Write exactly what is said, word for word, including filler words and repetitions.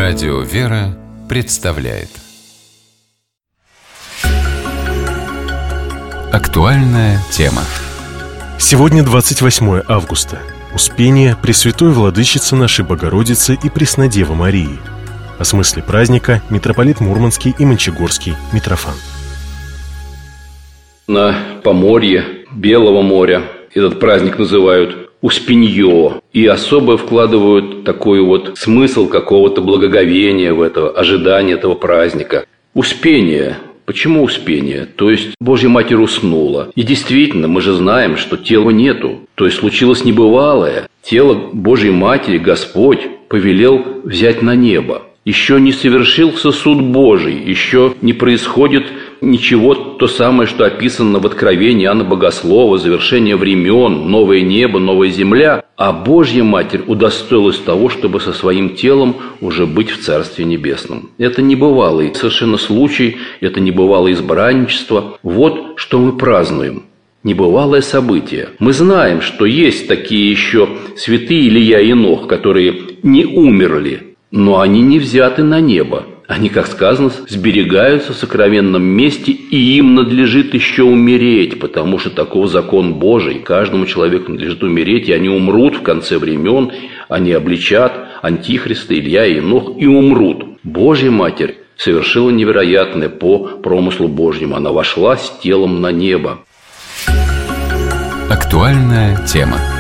Радио «Вера» представляет актуальная тема. Сегодня двадцать восьмое августа. Успение Пресвятой Владычицы нашей Богородицы и Преснодевы Марии. О смысле праздника митрополит Мурманский и Мончегорский Митрофан. На поморье Белого моря этот праздник называют Успенье, и особо вкладывают такой вот смысл какого-то благоговения в это, ожидания этого праздника. Успение. Почему успение? То есть Божья Матерь уснула. И действительно, мы же знаем, что тела нету. То есть случилось небывалое. Тело Божьей Матери Господь повелел взять на небо. Еще не совершился суд Божий, еще не происходит ничего, то самое, что описано в Откровении Иоанна Богослова, завершение времен, новое небо, новая земля, а Божья Матерь удостоилась того, чтобы со своим телом уже быть в Царстве Небесном. Это небывалый совершенно случай, это небывалое избранничество. Вот что мы празднуем. Небывалое событие. Мы знаем, что есть такие еще святые Илия и Енох, которые не умерли, но они не взяты на небо. Они, как сказано, сберегаются в сокровенном месте, и им надлежит еще умереть, потому что таков закон Божий. Каждому человеку надлежит умереть, и они умрут в конце времен, они обличат Антихриста, Илья и Енох, и умрут. Божья Матерь совершила невероятное по промыслу Божьему. Она вошла с телом на небо. Актуальная тема.